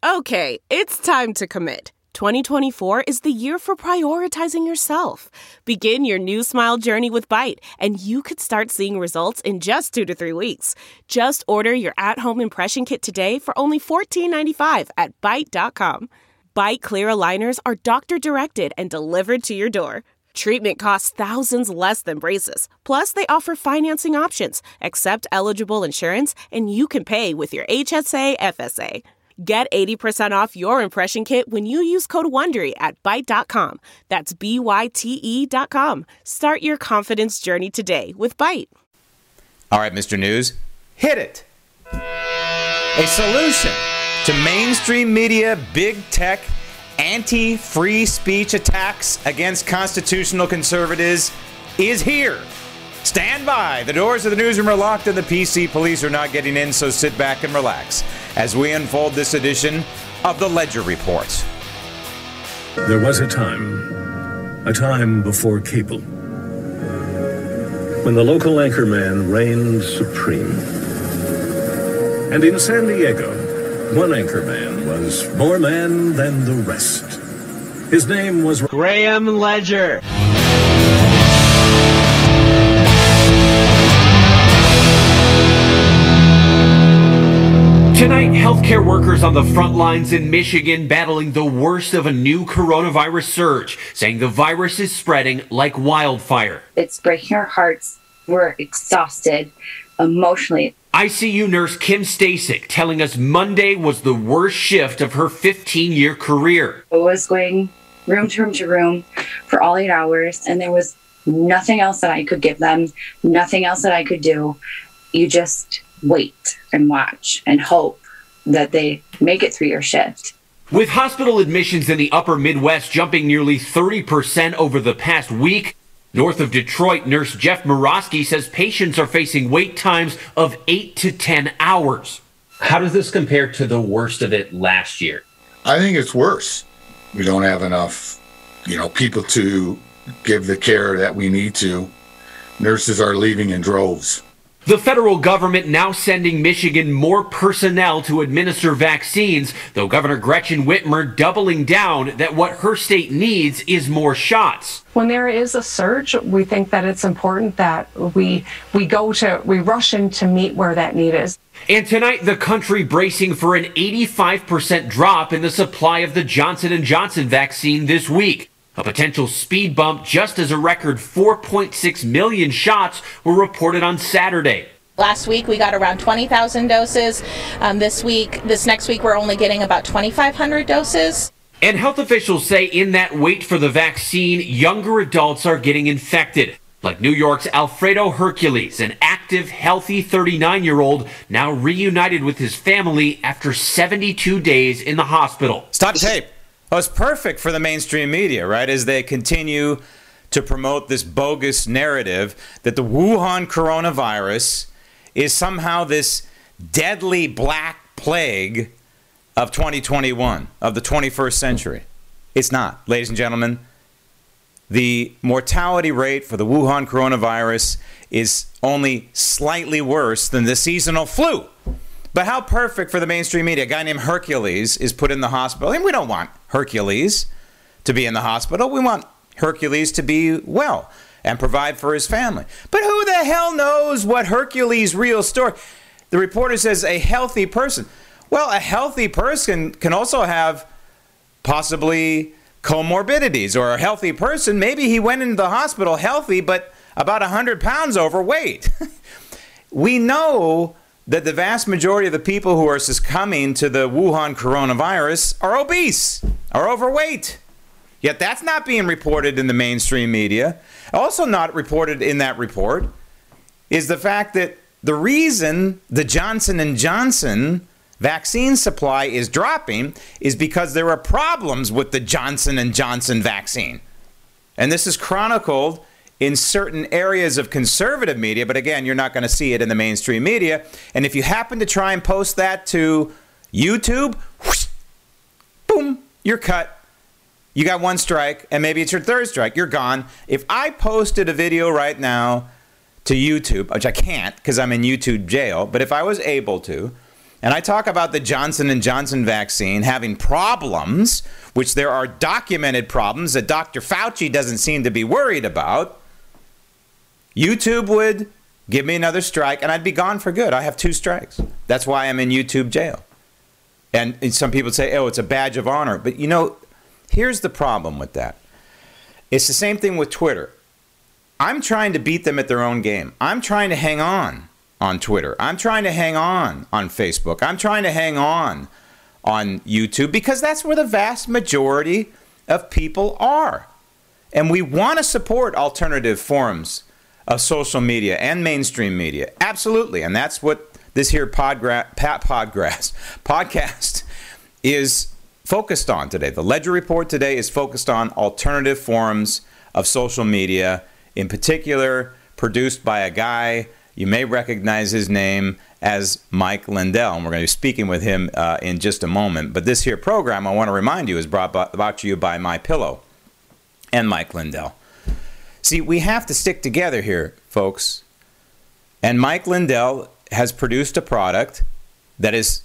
Okay, it's time to commit. 2024 is the year for prioritizing yourself. Begin your new smile journey with Byte, and you could start seeing results in just 2 to 3 weeks. Just order your at-home impression kit today for only $14.95 at Byte.com. Byte Clear aligners are doctor-directed and delivered to your door. Treatment costs thousands less than braces. Plus, they offer financing options, accept eligible insurance, and you can pay with your HSA FSA. Get 80% off your impression kit when you use code WONDERY at Byte.com. That's BYTE.com. Start your confidence journey today with Byte. All right, Mr. News, hit it. A solution to mainstream media, big tech, anti-free speech attacks against constitutional conservatives is here. Stand by. The doors of the newsroom are locked and the PC police are not getting in, so sit back and relax as we unfold this edition of the Ledger Report. There was a time before cable, when the local anchorman reigned supreme. And in San Diego, one anchorman was more man than the rest. His name was Graham Ledger. Tonight, healthcare workers on the front lines in Michigan battling the worst of a new coronavirus surge, saying the virus is spreading like wildfire. It's breaking our hearts. We're exhausted emotionally. ICU nurse Kim Stasek telling us Monday was the worst shift of her 15-year career. I was going room to room to room for all 8 hours, and there was nothing else that I could give them, nothing else that I could do. You just wait and watch and hope that they make it through your shift. With hospital admissions in the upper Midwest jumping nearly 30% over the past week, north of Detroit, nurse Jeff Murawski says patients are facing wait times of 8 to 10 hours. How does this compare to the worst of it last year? I think it's worse. We don't have enough, people to give the care that we need to. Nurses are leaving in droves. The federal government now sending Michigan more personnel to administer vaccines, though Governor Gretchen Whitmer doubling down that what her state needs is more shots. When there is a surge, we think that it's important that we rush in to meet where that need is. And tonight, the country bracing for an 85% drop in the supply of the Johnson & Johnson vaccine this week. A potential speed bump just as a record 4.6 million shots were reported on Saturday. Last week, we got around 20,000 doses. This next week, we're only getting about 2,500 doses. And health officials say in that wait for the vaccine, younger adults are getting infected. Like New York's Alfredo Hercules, an active, healthy 39-year-old now reunited with his family after 72 days in the hospital. Stop tape. Oh, it's perfect for the mainstream media, right? As they continue to promote this bogus narrative that the Wuhan coronavirus is somehow this deadly black plague of 2021, of the 21st century. It's not, ladies and gentlemen. The mortality rate for the Wuhan coronavirus is only slightly worse than the seasonal flu. But how perfect for the mainstream media. A guy named Hercules is put in the hospital. And we don't want Hercules to be in the hospital. We want Hercules to be well and provide for his family. But who the hell knows what Hercules' real story? The reporter says a healthy person. Well, a healthy person can also have possibly comorbidities. Or a healthy person, maybe he went into the hospital healthy, but about 100 pounds overweight. We know that the vast majority of the people who are succumbing to the Wuhan coronavirus are obese, are overweight. Yet that's not being reported in the mainstream media. Also not reported in that report is the fact that the reason the Johnson & Johnson vaccine supply is dropping is because there are problems with the Johnson & Johnson vaccine. And this is chronicled in certain areas of conservative media, but again, you're not going to see it in the mainstream media. And if you happen to try and post that to YouTube, whoosh, boom, you're cut. You got one strike, and maybe it's your third strike. You're gone. If I posted a video right now to YouTube, which I can't because I'm in YouTube jail, but if I was able to, and I talk about the Johnson & Johnson vaccine having problems, which there are documented problems that Dr. Fauci doesn't seem to be worried about, YouTube would give me another strike, and I'd be gone for good. I have 2 strikes. That's why I'm in YouTube jail. And some people say, oh, it's a badge of honor. But, you know, here's the problem with that. It's the same thing with Twitter. I'm trying to beat them at their own game. I'm trying to hang on Twitter. I'm trying to hang on Facebook. I'm trying to hang on YouTube because that's where the vast majority of people are. And we want to support alternative forms of social media and mainstream media. Absolutely. And that's what this here podcast is focused on today. The Ledger Report today is focused on alternative forms of social media, in particular produced by a guy, you may recognize his name as Mike Lindell, and we're going to be speaking with him in just a moment. But this here program, I want to remind you, is brought to you by MyPillow and Mike Lindell. See, we have to stick together here, folks. And Mike Lindell has produced a product that is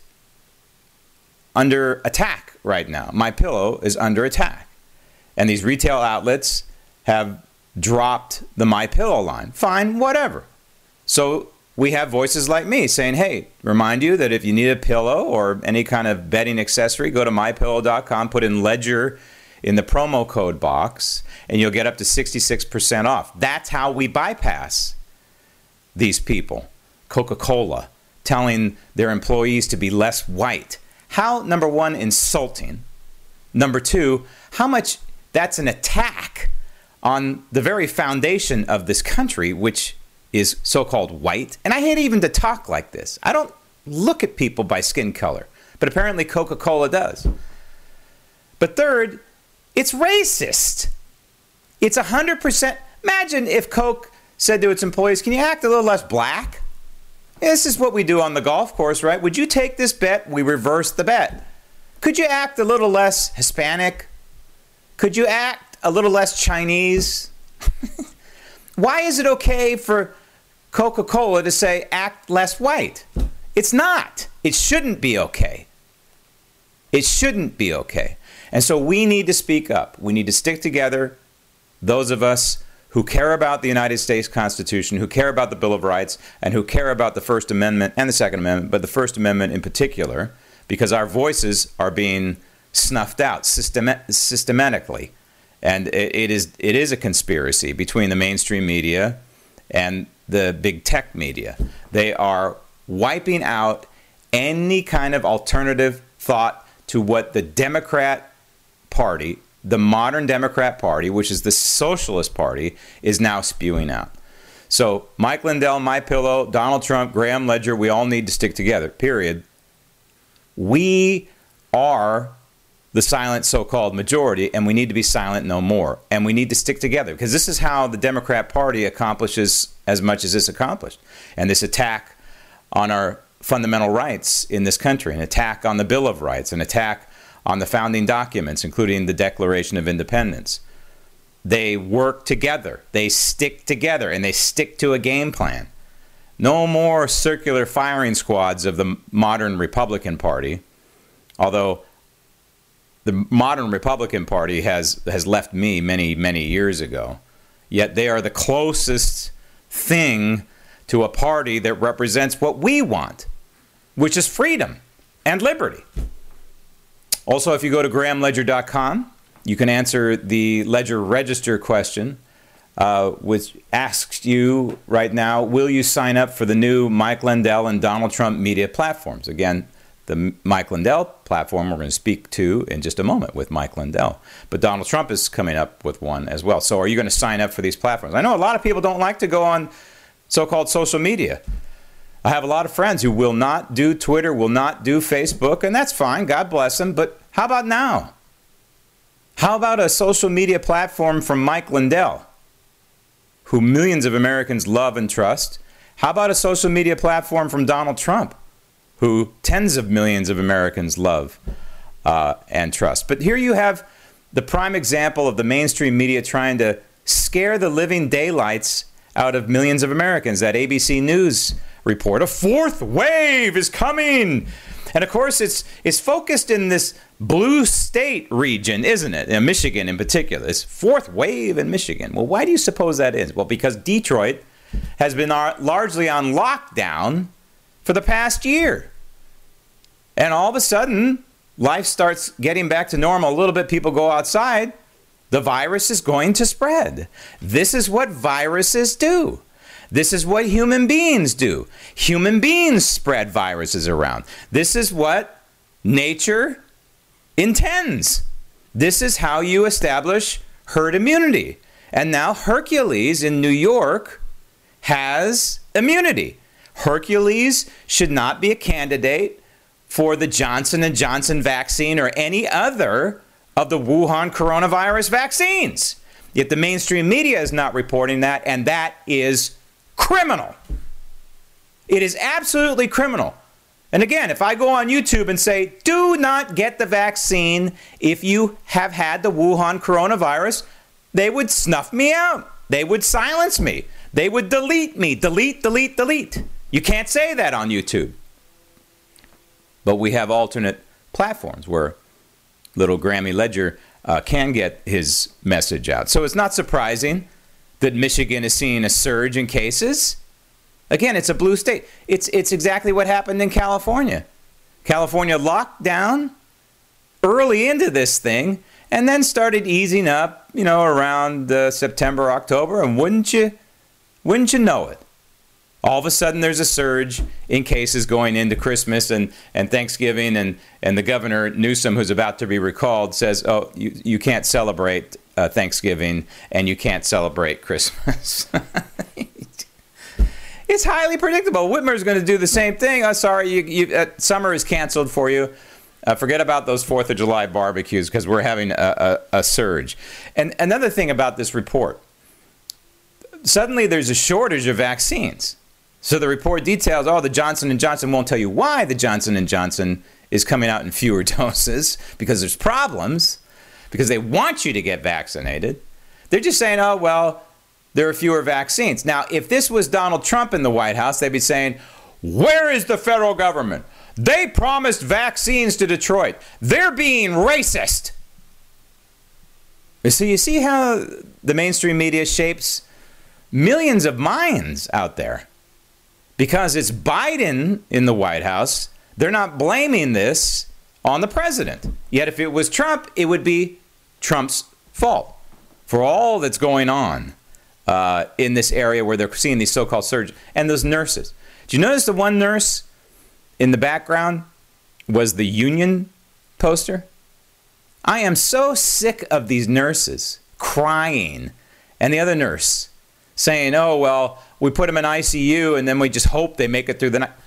under attack right now. MyPillow is under attack. And these retail outlets have dropped the MyPillow line. Fine, whatever. So we have voices like me saying, hey, remind you that if you need a pillow or any kind of bedding accessory, go to mypillow.com, put in Ledger in the promo code box, and you'll get up to 66% off. That's how we bypass these people. Coca-Cola telling their employees to be less white. How, number one, insulting. Number two, how much that's an attack on the very foundation of this country, which is so-called white. And I hate even to talk like this. I don't look at people by skin color, but apparently Coca-Cola does. But third, it's racist. It's 100%. Imagine if Coke said to its employees, can you act a little less black? This is what we do on the golf course, right? Would you take this bet? We reverse the bet. Could you act a little less Hispanic? Could you act a little less Chinese? Why is it okay for Coca-Cola to say act less white? It's not. It shouldn't be okay. It shouldn't be okay. And so we need to speak up. We need to stick together, those of us who care about the United States Constitution, who care about the Bill of Rights, and who care about the First Amendment and the Second Amendment, but the First Amendment in particular, because our voices are being snuffed out systematically. And it is a conspiracy between the mainstream media and the big tech media. They are wiping out any kind of alternative thought to what the Democrat Party, the modern Democrat Party, which is the Socialist Party, is now spewing out. So Mike Lindell, MyPillow, Donald Trump, Graham Ledger, we all need to stick together, period. We are the silent so-called majority, and we need to be silent no more. And we need to stick together, because this is how the Democrat Party accomplishes as much as it's accomplished. And this attack on our fundamental rights in this country, an attack on the Bill of Rights, an attack on the founding documents, including the Declaration of Independence. They work together, they stick together, and they stick to a game plan. No more circular firing squads of the modern Republican Party, although the modern Republican Party has left me many, many years ago. Yet they are the closest thing to a party that represents what we want, which is freedom and liberty. Also, if you go to grahamledger.com, you can answer the Ledger Register question, which asks you right now, will you sign up for the new Mike Lindell and Donald Trump media platforms? Again, the Mike Lindell platform we're going to speak to in just a moment with Mike Lindell. But Donald Trump is coming up with one as well. So are you going to sign up for these platforms? I know a lot of people don't like to go on so-called social media. I have a lot of friends who will not do Twitter, will not do Facebook, and that's fine. God bless them. But how about now? How about a social media platform from Mike Lindell, who millions of Americans love and trust? How about a social media platform from Donald Trump, who tens of millions of Americans love and trust? But here you have the prime example of the mainstream media trying to scare the living daylights out of millions of Americans. That ABC News report. A fourth wave is coming. And of course, it's focused in this blue state region, isn't it? In Michigan in particular. This fourth wave in Michigan. Well, why do you suppose that is? Well, because Detroit has been largely on lockdown for the past year. And all of a sudden, life starts getting back to normal a little bit. People go outside. The virus is going to spread. This is what viruses do. This is what human beings do. Human beings spread viruses around. This is what nature intends. This is how you establish herd immunity. And now Hercules in New York has immunity. Hercules should not be a candidate for the Johnson & Johnson vaccine or any other of the Wuhan coronavirus vaccines. Yet the mainstream media is not reporting that, and that is criminal. It is absolutely criminal. And again, if I go on YouTube and say, do not get the vaccine if you have had the Wuhan coronavirus, they would snuff me out. They would silence me. They would delete me. Delete. You can't say that on YouTube. But we have alternate platforms where little Grammy Ledger can get his message out. So it's not surprising that Michigan is seeing a surge in cases. Again, it's a blue state. It's exactly what happened in California. California locked down early into this thing and then started easing up, around September, October. And wouldn't you know it? All of a sudden, there's a surge in cases going into Christmas and Thanksgiving, and the governor, Newsom, who's about to be recalled, says, oh, you can't celebrate Thanksgiving and you can't celebrate Christmas. It's highly predictable. Whitmer's going to do the same thing. Oh, sorry, summer is canceled for you. Forget about those 4th of July barbecues because we're having a surge. And another thing about this report, suddenly there's a shortage of vaccines. So the report details, the Johnson & Johnson won't tell you why the Johnson & Johnson is coming out in fewer doses because there's problems, because they want you to get vaccinated. They're just saying, there are fewer vaccines. Now, if this was Donald Trump in the White House, they'd be saying, where is the federal government? They promised vaccines to Detroit. They're being racist. So you see how the mainstream media shapes millions of minds out there. Because it's Biden in the White House, they're not blaming this on the president. Yet if it was Trump, it would be Trump's fault for all that's going on in this area where they're seeing these so-called surgeons. And those nurses. Do you notice the one nurse in the background was the union poster? I am so sick of these nurses crying and the other nurse saying, we put them in ICU and then we just hope they make it through the night.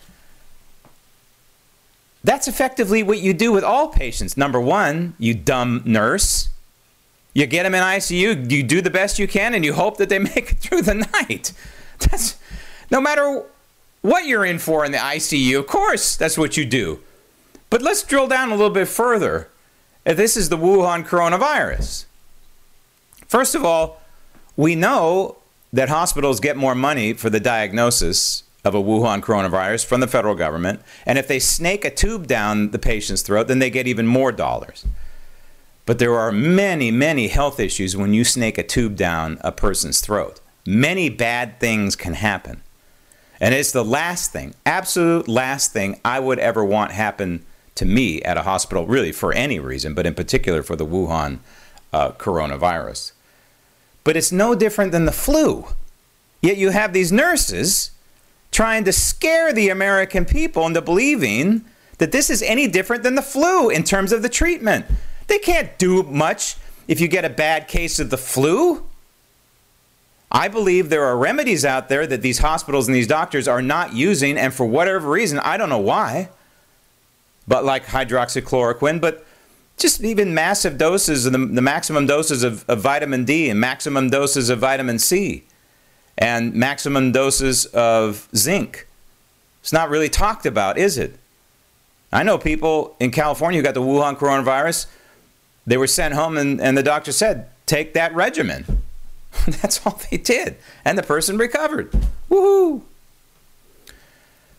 That's effectively what you do with all patients. Number one, you dumb nurse. You get them in ICU, you do the best you can, and you hope that they make it through the night. That's no matter what you're in for in the ICU, of course, that's what you do. But let's drill down a little bit further. If this is the Wuhan coronavirus. First of all, we know that hospitals get more money for the diagnosis of a Wuhan coronavirus from the federal government. And if they snake a tube down the patient's throat, then they get even more dollars. But there are many, many health issues when you snake a tube down a person's throat. Many bad things can happen. And it's the last thing, absolute last thing I would ever want happen to me at a hospital, really for any reason, but in particular for the Wuhan coronavirus. But it's no different than the flu. Yet you have these nurses trying to scare the American people into believing that this is any different than the flu in terms of the treatment. They can't do much if you get a bad case of the flu. I believe there are remedies out there that these hospitals and these doctors are not using, and for whatever reason, I don't know why, but like hydroxychloroquine, but just even massive doses, of the maximum doses of vitamin D and maximum doses of vitamin C and maximum doses of zinc. It's not really talked about, is it? I know people in California who got the Wuhan coronavirus. They were sent home and the doctor said, take that regimen. That's all they did. And the person recovered. Woohoo!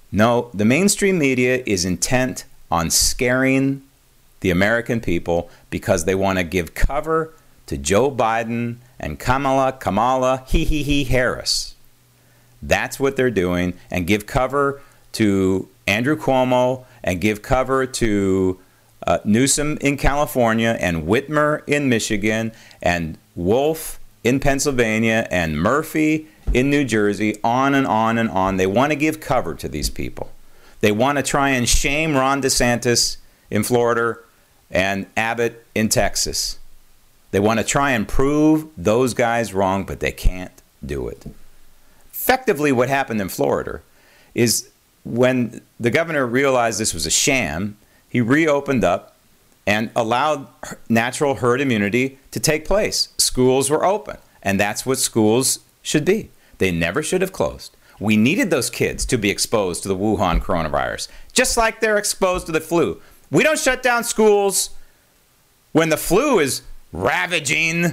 No, the mainstream media is intent on scaring the American people because they want to give cover to Joe Biden and Kamala Harris. That's what they're doing, and give cover to Andrew Cuomo and give cover to Newsom in California and Whitmer in Michigan and Wolf in Pennsylvania and Murphy in New Jersey, on and on and on. They want to give cover to these people. They want to try and shame Ron DeSantis in Florida and Abbott in Texas. They want to try and prove those guys wrong, but they can't do it. Effectively, what happened in Florida is when the governor realized this was a sham, he reopened up and allowed natural herd immunity to take place. Schools were open, and that's what schools should be. They never should have closed. We needed those kids to be exposed to the Wuhan coronavirus, just like they're exposed to the flu. We don't shut down schools when the flu is ravaging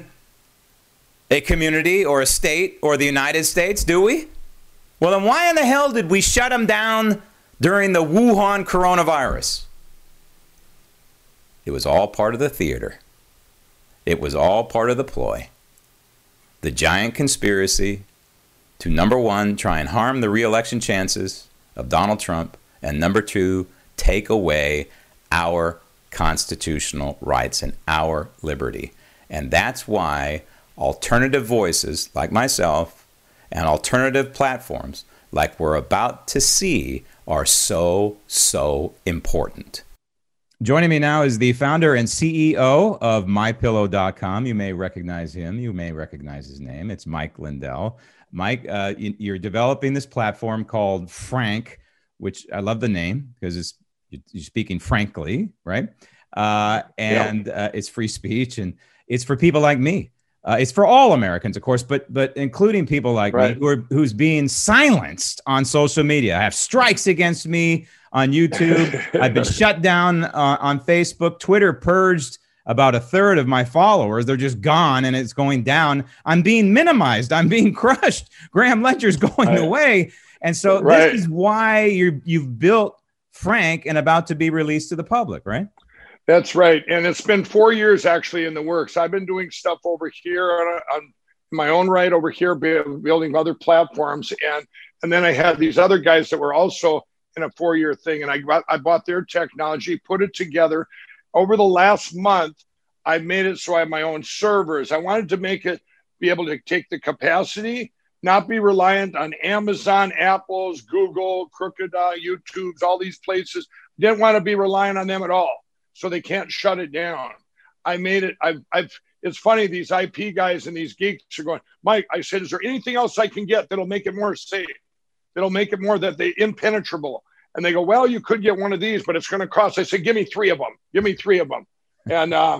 a community or a state or the United States, do we? Well, then why in the hell did we shut them down during the Wuhan coronavirus? It was all part of the theater. It was all part of the ploy. The giant conspiracy to, number one, try and harm the re-election chances of Donald Trump, and number two, take away our constitutional rights and our liberty. And that's why alternative voices like myself and alternative platforms like we're about to see are so important. Joining me now is the founder and CEO of MyPillow.com. You may recognize him. You may recognize his name. It's Mike Lindell. Mike, you're developing this platform called Frank, which I love the name because you're speaking frankly, right? It's free speech, and it's for people like me. It's for all Americans, of course, but including people like me who's being silenced on social media. I have strikes against me on YouTube. I've been shut down on Facebook. Twitter purged about a third of my followers. They're just gone, and it's going down. I'm being minimized. I'm being crushed. Graham Ledger's going away. And so this is why you've built Frank and about to be released to the public, right? That's right. And it's been 4 years actually in the works. I've been doing stuff over here on my own right over here, building other platforms. And then I had these other guys that were also in a 4-year thing. And I bought their technology, put it together. Over the last month, I made it so I have my own servers. I wanted to make it be able to take the capacity, not be reliant on Amazon, Apple's, Google, Crooked, YouTube's, all these places. Didn't want to be reliant on them at all, so they can't shut it down. I made it. It's funny, these IP guys and these geeks are going, Mike, I said, is there anything else I can get that'll make it more safe? That'll make it more that they impenetrable? And they go, well, you could get one of these, but it's going to cost. I said, give me 3 of them. Give me 3 of them. So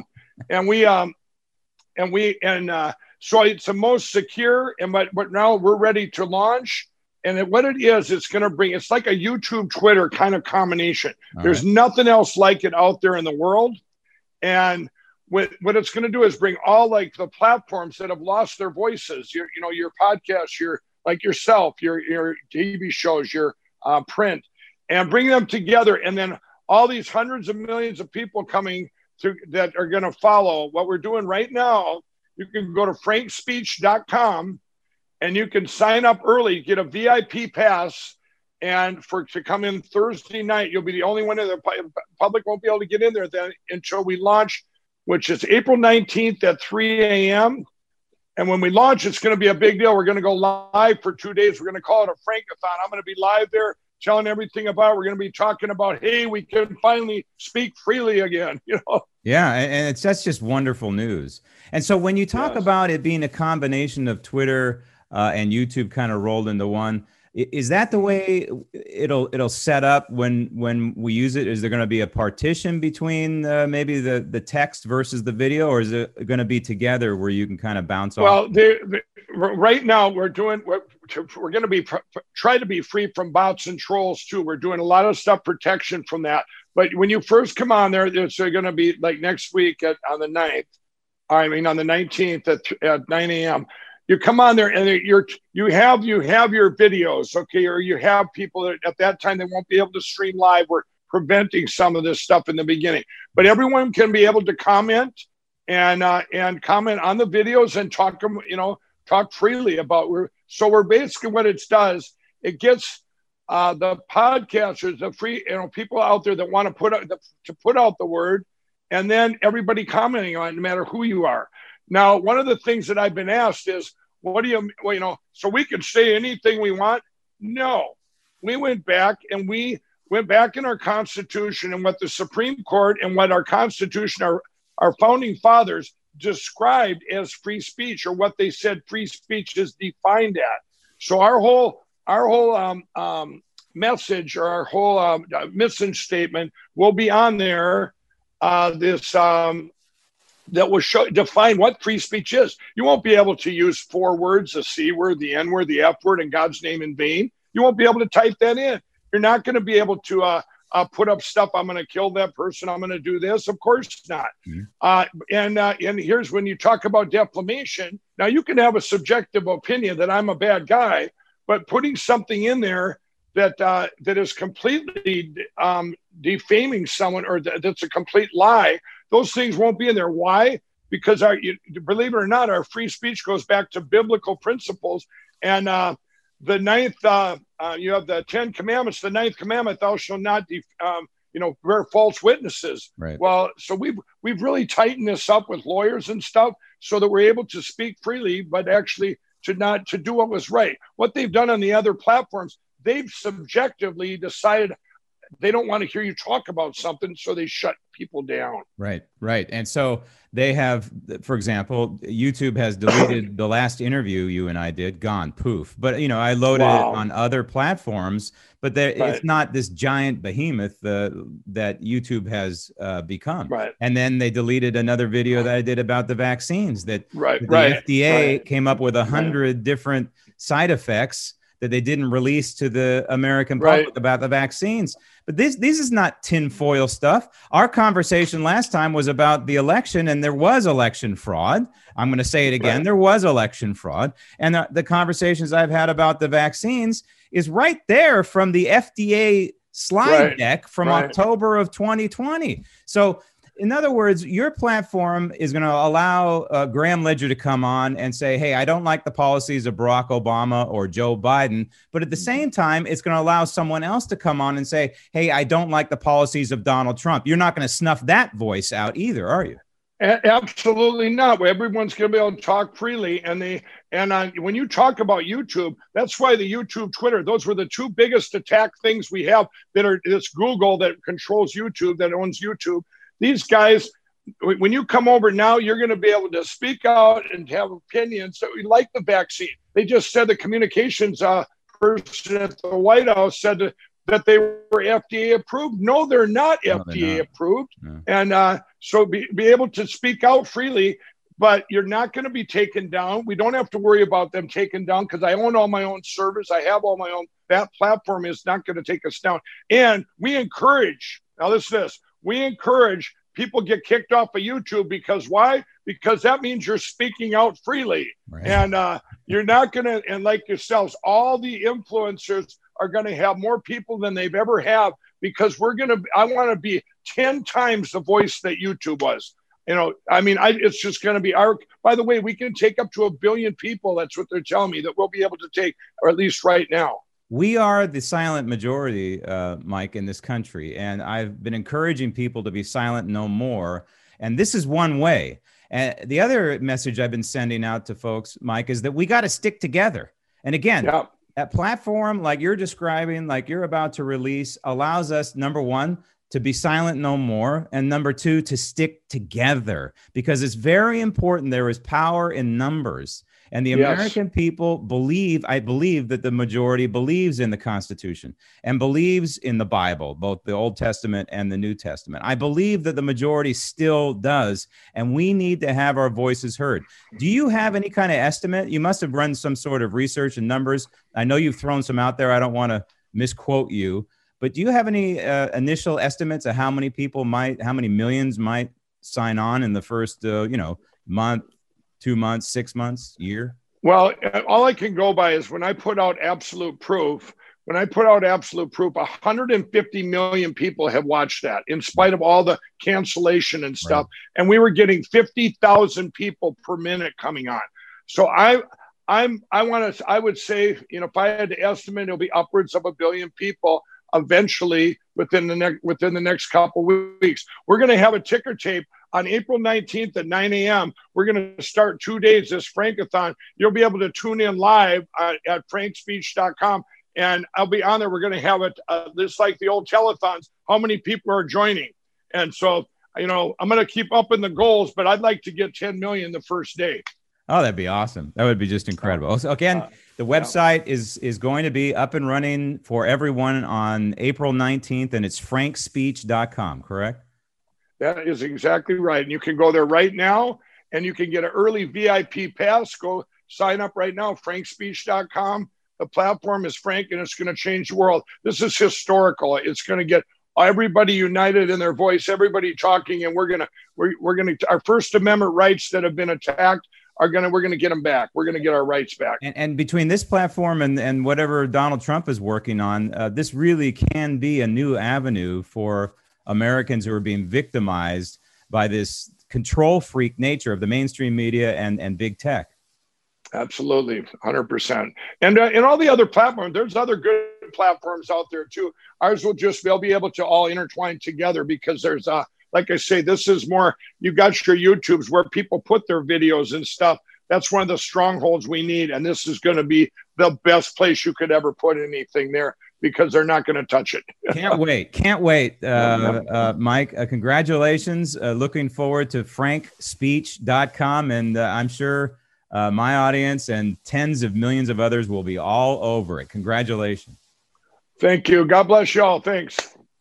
it's the most secure. But now we're ready to launch. And what it is, it's like a YouTube, Twitter kind of combination. There's nothing else like it out there in the world. And what it's going to do is bring all like the platforms that have lost their voices, your podcasts, your like yourself, your TV shows, your print, and bring them together. And then all these hundreds of millions of people coming through that are going to follow what we're doing right now. You can go to frankspeech.com and you can sign up early, get a VIP pass, and to come in Thursday night. You'll be the only one in the public won't be able to get in there then until we launch, which is April 19th at 3 a.m. And when we launch, it's going to be a big deal. We're going to go live for 2 days. We're going to call it a Frankathon. I'm going to be live there telling everything about it. We're going to be talking about, hey, we can finally speak freely again. Yeah, and that's just wonderful news. And so when you talk about it being a combination of Twitter and YouTube kind of rolled into one, is that the way it'll set up when we use it? Is there going to be a partition between maybe the text versus the video, or is it going to be together where you can kind of bounce off? Well, right now we're going to be try to be free from bots and trolls too. We're doing a lot of stuff protection from that. But when you first come on there, it's going to be like next week on the 9th. I mean, on the 19th at 9 a.m. you come on there and you have your videos, okay, or you have people that at that time they won't be able to stream live. We're preventing some of this stuff in the beginning, but everyone can be able to comment and comment on the videos and talk freely about. We're basically what it does. It gets the podcasters, the free people out there that want to put out the word, and then everybody commenting on it, no matter who you are. Now, one of the things that I've been asked is, so we can say anything we want? No. We went back in our Constitution and what the Supreme Court and what our Constitution, our founding fathers described as free speech, or what they said free speech is defined at. So our whole message, or our whole mission statement will be on there. That will define what free speech is. You won't be able to use 4 words, the C word, the N word, the F word, and God's name in vain. You won't be able to type that in. You're not going to be able to put up stuff. I'm going to kill that person. I'm going to do this. Of course not. Mm-hmm. And here's when you talk about defamation. Now, you can have a subjective opinion that I'm a bad guy, but putting something in there that is completely defaming someone, or that's a complete lie, those things won't be in there. Why? Because believe it or not, our free speech goes back to biblical principles. And the ninth, you have the 10 commandments. The 9th commandment, thou shalt not, bear false witnesses. Right. Well, so we've really tightened this up with lawyers and stuff, so that we're able to speak freely, but actually to do what was right. What they've done on the other platforms, they've subjectively decided they don't want to hear you talk about something, so they shut people down. Right. And so they have, for example, YouTube has deleted the last interview you and I did, gone, poof. But, I loaded it on other platforms, but it's not this giant behemoth that YouTube has become. Right. And then they deleted another video that I did about the vaccines that the FDA came up with 100 different side effects that they didn't release to the American public about the vaccines. But this is not tinfoil stuff. Our conversation last time was about the election, and there was election fraud. I'm going to say it again. There was election fraud. And the conversations I've had about the vaccines is right there from the FDA slide deck from October of 2020. So in other words, your platform is going to allow Graham Ledger to come on and say, hey, I don't like the policies of Barack Obama or Joe Biden. But at the same time, it's going to allow someone else to come on and say, hey, I don't like the policies of Donald Trump. You're not going to snuff that voice out either, are you? Absolutely not. Everyone's going to be able to talk freely. And when you talk about YouTube, that's why the YouTube, Twitter, those were the 2 biggest attack things we have it's Google that controls YouTube, that owns YouTube. These guys, when you come over now, you're going to be able to speak out and have opinions. So we like the vaccine. They just said the communications person at the White House said that they were FDA approved. No, they're not FDA approved. No. And so be able to speak out freely, but you're not going to be taken down. We don't have to worry about them taken down because I own all my own servers. I have all my own. That platform is not going to take us down. And we encourage, now listen to this, we encourage people get kicked off of YouTube because why? Because that means you're speaking out freely. Right. And you're not going to, and like yourselves, all the influencers are going to have more people than they've ever had because I want to be 10 times the voice that YouTube was. It's just going to be by the way, we can take up to 1 billion people. That's what they're telling me that we'll be able to take, or at least right now. We are the silent majority, Mike, in this country. And I've been encouraging people to be silent no more. And this is one way. And the other message I've been sending out to folks, Mike, is that we got to stick together. And again, that platform, like you're describing, like you're about to release, allows us, number one, to be silent no more. And number 2, to stick together, because it's very important. There is power in numbers. And the American people I believe that the majority believes in the Constitution and believes in the Bible, both the Old Testament and the New Testament. I believe that the majority still does, and we need to have our voices heard. Do you have any kind of estimate? You must have run some sort of research and numbers. I know you've thrown some out there. I don't want to misquote you, but do you have any initial estimates of how many millions might sign on in the first, month, 2 months, 6 months, year? Well, all I can go by is when I put out Absolute Proof. When I put out Absolute Proof, 150 million people have watched that, in spite of all the cancellation and stuff. Right. And we were getting 50,000 people per minute coming on. So I would say, if I had to estimate, it'll be upwards of 1 billion people eventually within the next couple of weeks. We're going to have a ticker tape on April 19th at 9 a.m. We're going to start 2 days this Frankathon. You'll be able to tune in live at frankspeech.com. And I'll be on there. We're going to have it just like the old telethons, how many people are joining. And so, I'm going to keep up in the goals, but I'd like to get 10 million the first day. Oh, that'd be awesome. That would be just incredible. So again, the website is going to be up and running for everyone on April 19th, and it's frankspeech.com, correct? That is exactly right. And you can go there right now, and you can get an early VIP pass. Go sign up right now, frankspeech.com. The platform is Frank, and it's going to change the world. This is historical. It's going to get everybody united in their voice, everybody talking, and we're going to our First Amendment rights that have been attacked we're going to get them back. We're going to get our rights back. And between this platform and whatever Donald Trump is working on, this really can be a new avenue for Americans who are being victimized by this control freak nature of the mainstream media and big tech. Absolutely, 100%. And all the other platforms, there's other good platforms out there too. Ours they'll be able to all intertwine together because there's like I say, this is more, you got your YouTubes where people put their videos and stuff. That's one of the strongholds we need. And this is going to be the best place you could ever put anything there because they're not going to touch it. Can't wait. Mike, congratulations. Looking forward to frankspeech.com. And I'm sure my audience and tens of millions of others will be all over it. Congratulations. Thank you. God bless you all. Thanks.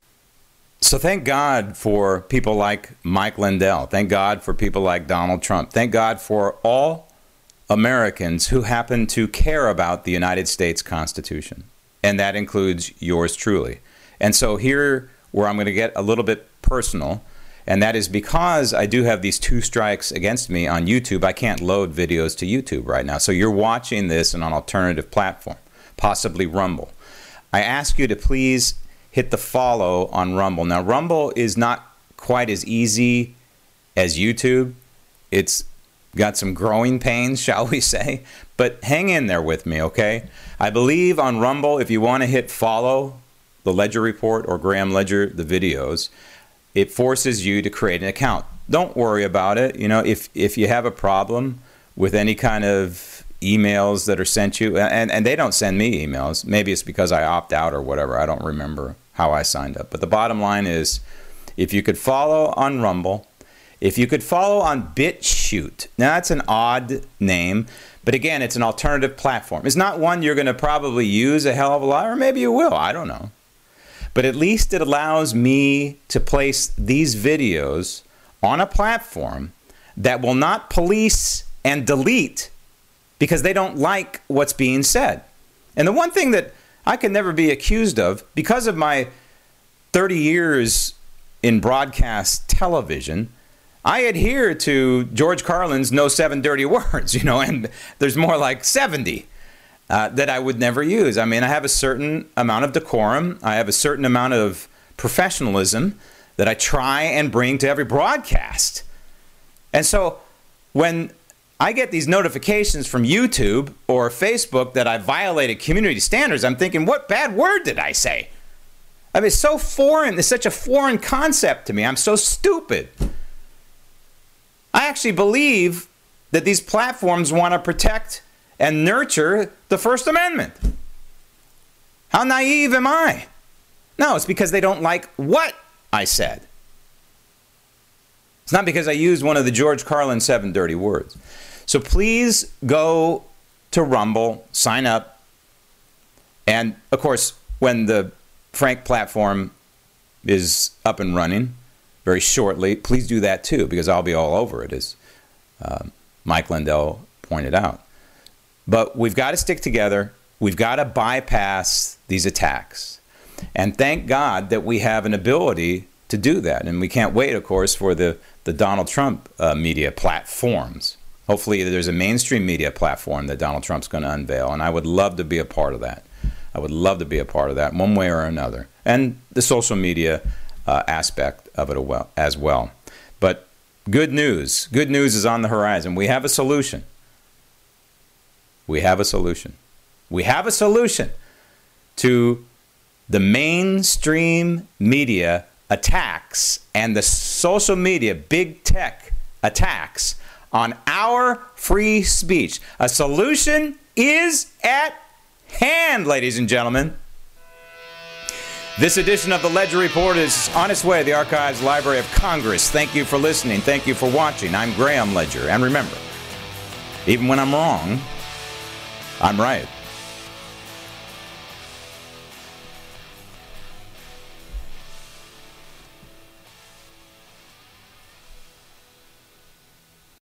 So thank God for people like Mike Lindell. Thank God for people like Donald Trump. Thank God for all Americans who happen to care about the United States Constitution. And that includes yours truly. And so here where I'm going to get a little bit personal, and that is because I do have these 2 strikes against me on YouTube. I can't load videos to YouTube right now. So you're watching this on an alternative platform, possibly Rumble. I ask you to please hit the follow on Rumble. Now, Rumble is not quite as easy as YouTube. It's got some growing pains, shall we say. But hang in there with me, okay? I believe on Rumble, if you want to hit follow the Ledger Report or Graham Ledger, the videos, it forces you to create an account. Don't worry about it. If you have a problem with any kind of emails that are sent you, and they don't send me emails. Maybe it's because I opt out or whatever. I don't remember how I signed up. But the bottom line is, if you could follow on Rumble, if you could follow on BitChute. Now, that's an odd name, but again, it's an alternative platform. It's not one you're going to probably use a hell of a lot, or maybe you will. I don't know. But at least it allows me to place these videos on a platform that will not police and delete because they don't like what's being said. And the one thing that I can never be accused of, because of my 30 years in broadcast television, I adhere to George Carlin's no 7 dirty words, and there's more like 70 that I would never use. I mean, I have a certain amount of decorum. I have a certain amount of professionalism that I try and bring to every broadcast. And so when I get these notifications from YouTube or Facebook that I violated community standards, I'm thinking, what bad word did I say? I mean, it's so foreign. It's such a foreign concept to me. I'm so stupid. I actually believe that these platforms want to protect and nurture the First Amendment. How naive am I? No, it's because they don't like what I said. It's not because I used one of the George Carlin 7 dirty words. So please go to Rumble, sign up. And, of course, when the Frank platform is up and running very shortly, please do that too, because I'll be all over it, as Mike Lindell pointed out. But we've got to stick together. We've got to bypass these attacks. And thank God that we have an ability to do that. And we can't wait, of course, for the Donald Trump media platforms. Hopefully there's a mainstream media platform that Donald Trump's going to unveil, and I would love to be a part of that. I would love to be a part of that one way or another. And the social media aspect of it as well. But good news. Good news is on the horizon. We have a solution. We have a solution. We have a solution to the mainstream media attacks and the social media big tech attacks on our free speech. A solution is at hand, ladies and gentlemen. This edition of the Ledger Report is on its way to the Archives Library of Congress. Thank you for listening. Thank you for watching. I'm Graham Ledger. And remember, even when I'm wrong, I'm right.